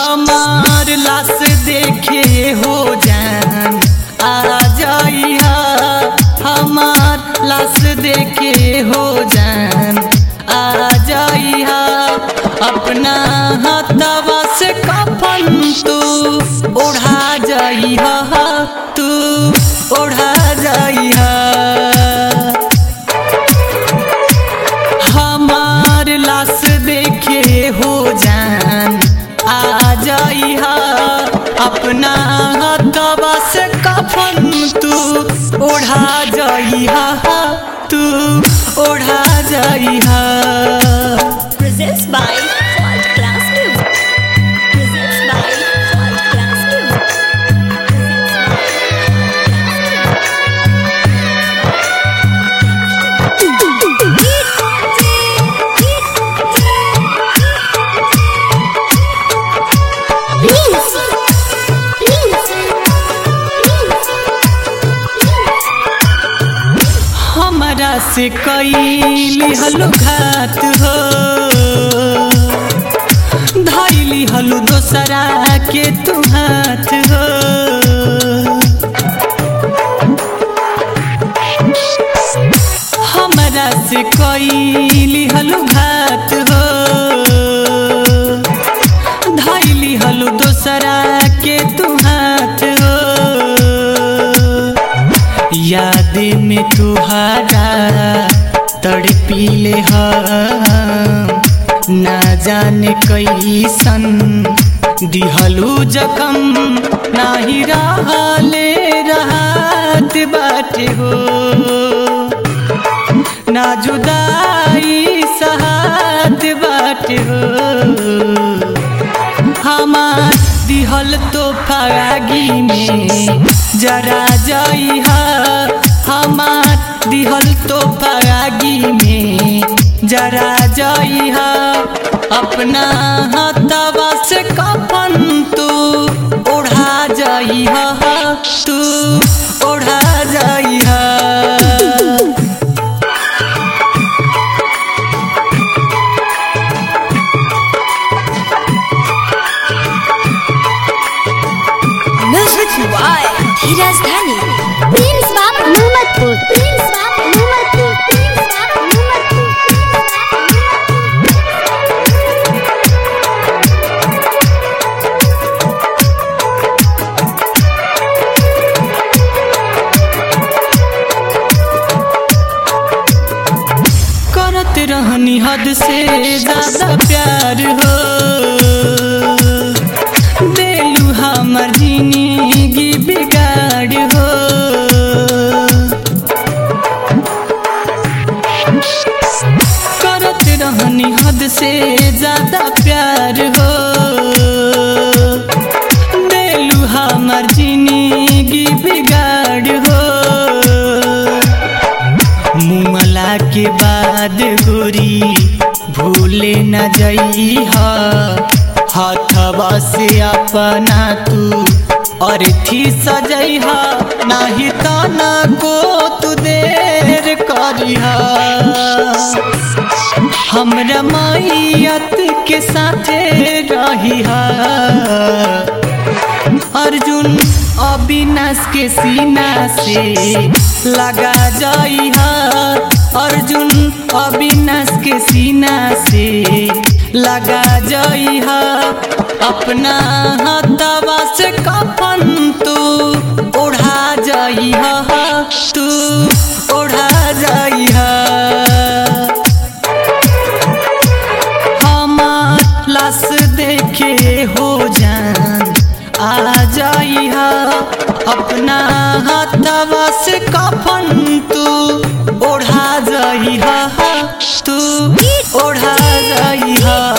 हमार लाश देखे हो जान आ जाइहा, हमार लाश देखे हो जान आ जाइहा। अपना हाथवा से कफन तू ओढ़ा जाइहा, तू ओढ़ा जाइहा। हमार लाश देखे हो जान आ जाइहा, अपना हाथवा से कफन तू ओढ़ा जाइहा, तू ओढ़ा जाइहा। Presents by World Class Music. Presents by World Class Music. हमरा से कैली हलु घात हो, धैली हलु दोसरा के तू हाथ हो। हमरा से कैली हलु घात हो, धैली हलु दोसरा के तू हाथ हो। याद में तुहारा तड़पीले हम, ना जाने कैसन दिहलू जखम, नाही रहले राहत बाटे हो, ना जुदाई साथ बाटे हो। हमार दिहल तो फरागी में जरा जाइहा, हमार दिहल तो फरागी में जरा जाइहा। अपना हाथवा से कफन तू ओढ़ा जाइहा, तू ओढ़ा जाइहा। Music by Dheeraj Dhani. Prince Bab Mohammadpur. Prince Bab Mohammadpur. Prince Bab Mohammadpur. करत रहनी हद से ज्यादा प्यार हो, देलू हमर जिंदगी बिगाड़ हो। करत रहनी हद से ज्यादा प्यार हो, देलू हमर जिंदगी बिगाड़ हो। मुमला के बाद गोरी भूले न जइहा, हाथवा से अपना तू अर्थी सजइहा, नाही तना को तू देर करिहा। हमरा मैयत के साथे रहिहा, अर्जुन अविनाश के सीना से लगा जाइहा, अर्जुन अविनाश के सीना से लगा जाइहा। अपना हाथवा से कफन तू ओढ़ा जाइहा, तू ओढ़ा जाइहा। हमार लाश देखे हो जान आ जाइहा, अपना हाथवा से कफन तू ओढ़ा जाइहा, तू ओढ़ा जाइहा।